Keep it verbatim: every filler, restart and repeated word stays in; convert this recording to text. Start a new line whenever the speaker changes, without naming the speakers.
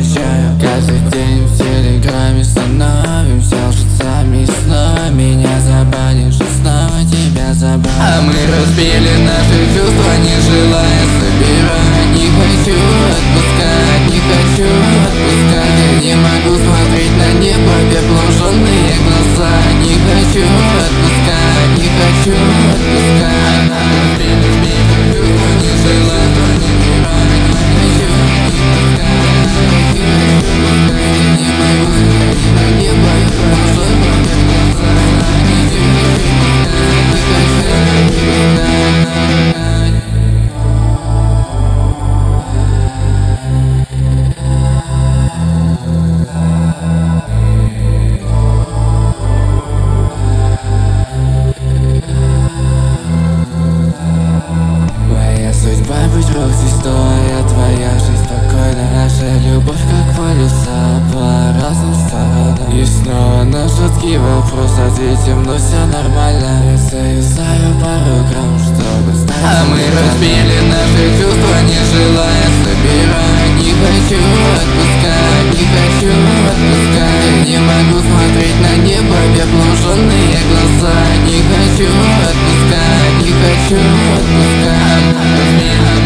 прощаю. Каждый день в телеграме становимся лжецами. Снова меня забанишь, и снова тебя забанишь. А мы разбили наши чувства, не желая собирать. Не хочу отпускать, не хочу отпускать. Я не могу смотреть на небо, пеплом-жжённые глаза. Не хочу отпускать, не хочу отпускать. Разбили, разбили чувства, не желая собирать. Не хочу отпускать, не могу смотреть на небо, пеплом-жжёные глаза. Не хочу отпускать, не хочу отпускать. Судьба быть рок-звездой, а твоя жизнь спокойна. Наша любовь как полюса по разным сторонам. И снова на жуткий вопрос ответим, но все нормально. Я завязаю пару грамм, чтобы стать. А мы разбили наши чувства, не желая собирать. Не хочу отпускать, не хочу отпускать. Я не могу смотреть на небо, пеплом-жжённые глаза. Не хочу отпускать, не хочу отпускать.